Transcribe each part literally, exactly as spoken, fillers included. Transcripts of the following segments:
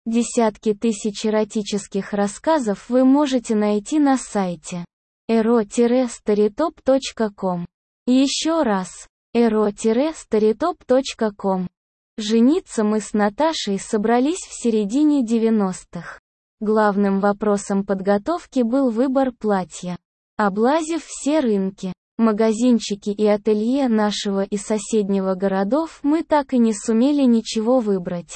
Десятки тысяч эротических рассказов вы можете найти на сайте эро старитоп точка ком. Еще раз, эро старитоп точка ком. Жениться мы с Наташей собрались в середине девяностых. Главным вопросом подготовки был выбор платья. Облазив все рынки, магазинчики и ателье нашего и соседнего городов, мы так и не сумели ничего выбрать.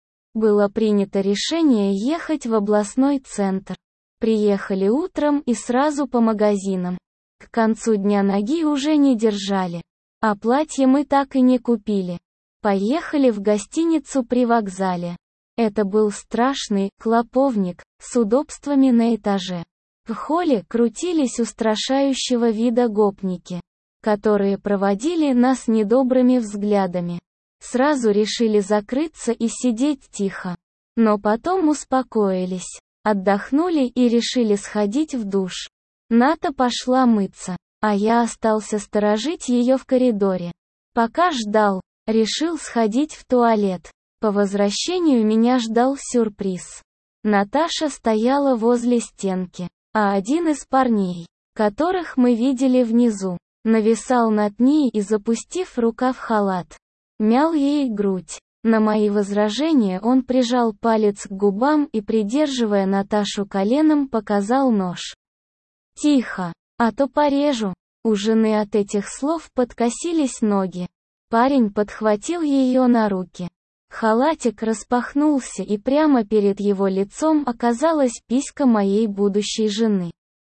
Было принято решение ехать в областной центр. Приехали утром и сразу по магазинам. К концу дня ноги уже не держали. А платье мы так и не купили. Поехали в гостиницу при вокзале. Это был страшный клоповник с удобствами на этаже. В холле крутились устрашающего вида гопники, которые проводили нас недобрыми взглядами. Сразу решили закрыться и сидеть тихо. Но потом успокоились, отдохнули и решили сходить в душ. Ната пошла мыться, а я остался сторожить ее в коридоре. Пока ждал, решил сходить в туалет. По возвращению меня ждал сюрприз. Наташа стояла возле стенки, а один из парней, которых мы видели внизу, нависал над ней и, запустив рука в халат, мял ей грудь. На мои возражения он прижал палец к губам и, придерживая Наташу коленом, показал нож. «Тихо, а то порежу». У жены от этих слов подкосились ноги. Парень подхватил ее на руки. Халатик распахнулся, и прямо перед его лицом оказалась писька моей будущей жены.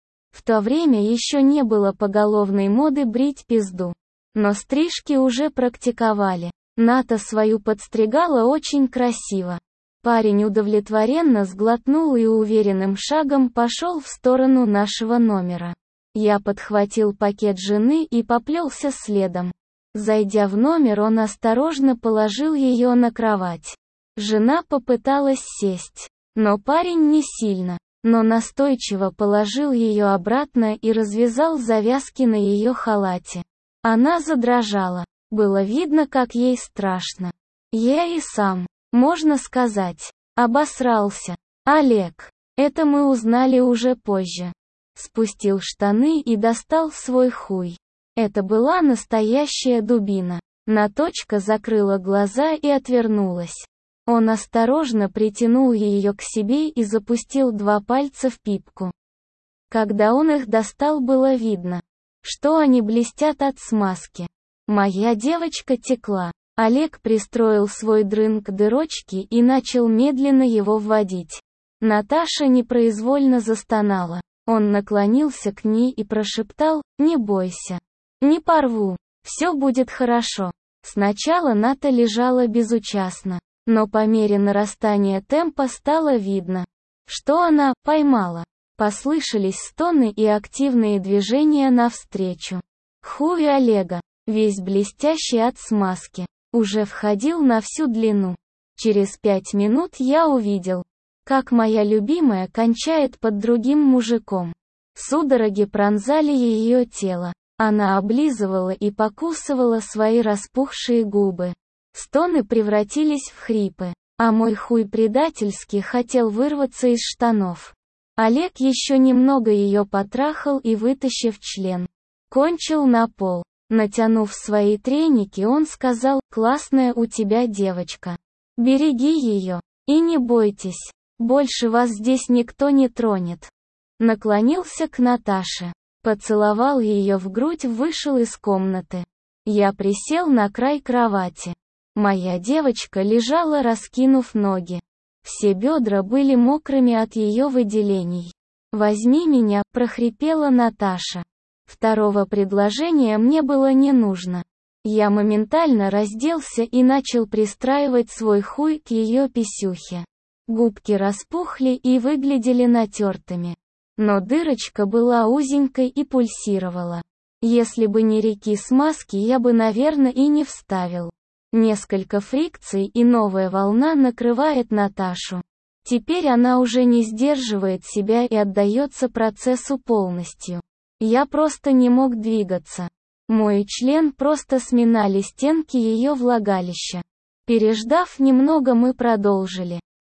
В то время еще не было поголовной моды брить пизду. Но стрижки уже практиковали. Ната свою подстригала очень красиво. Парень удовлетворенно сглотнул и уверенным шагом пошел в сторону нашего номера. Я подхватил пакет жены и поплелся следом. Зайдя в номер, он осторожно положил ее на кровать. Жена попыталась сесть, но парень не сильно, но настойчиво положил ее обратно и развязал завязки на ее халате. Она задрожала. Было видно, как ей страшно. Я и сам, можно сказать, обосрался. Олег. Это мы узнали уже позже. Спустил штаны и достал свой хуй. Это была настоящая дубина. Наточка закрыла глаза и отвернулась. Он осторожно притянул ее к себе и запустил два пальца в пипку. Когда он их достал, было видно, что они блестят от смазки. Моя девочка текла. Олег пристроил свой дрын к дырочке и начал медленно его вводить. Наташа непроизвольно застонала. Он наклонился к ней и прошептал: «Не бойся. Не порву. Все будет хорошо». Сначала Ната лежала безучастно, но по мере нарастания темпа стало видно, что она поймала. Послышались стоны и активные движения навстречу. Хуй Олега, весь блестящий от смазки, уже входил на всю длину. Через пять минут я увидел, как моя любимая кончает под другим мужиком. Судороги пронзали ее тело. Она облизывала и покусывала свои распухшие губы. Стоны превратились в хрипы, а мой хуй предательски хотел вырваться из штанов. Олег еще немного ее потрахал и, вытащив член, кончил на пол. Натянув свои треники, он сказал: «Классная у тебя девочка. Береги ее. И не бойтесь. Больше вас здесь никто не тронет». Наклонился к Наташе, поцеловал ее в грудь, вышел из комнаты. Я присел на край кровати. Моя девочка лежала, раскинув ноги. Все бедра были мокрыми от ее выделений. «Возьми меня», — прохрипела Наташа. Второго предложения мне было не нужно. Я моментально разделся и начал пристраивать свой хуй к ее писюхе. Губки распухли и выглядели натертыми. Но дырочка была узенькой и пульсировала. Если бы не реки смазки, я бы, наверное, и не вставил. Несколько фрикций, и новая волна накрывает Наташу. Теперь она уже не сдерживает себя и отдается процессу полностью. Я просто не мог двигаться. Мой член просто сминали стенки ее влагалища. Переждав немного, мы продолжили.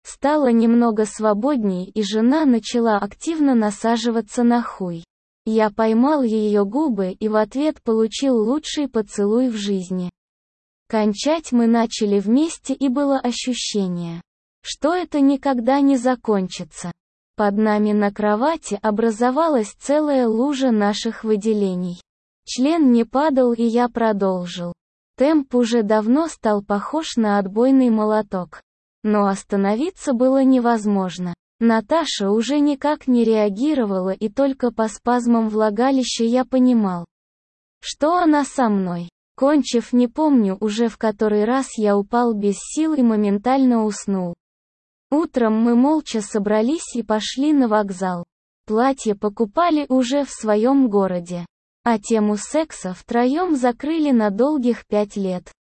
Стало немного свободней, и жена начала активно насаживаться на хуй. Я поймал ее губы и в ответ получил лучший поцелуй в жизни. Кончать мы начали вместе, и было ощущение, что это никогда не закончится. Под нами на кровати образовалась целая лужа наших выделений. Член не падал, и я продолжил. Темп уже давно стал похож на отбойный молоток. Но остановиться было невозможно. Наташа уже никак не реагировала, и только по спазмам влагалища я понимал, что она со мной. Кончив, не помню уже в который раз, я упал без сил и моментально уснул. Утром мы молча собрались и пошли на вокзал. Платье покупали уже в своем городе. А тему секса втроем закрыли на долгих пять лет.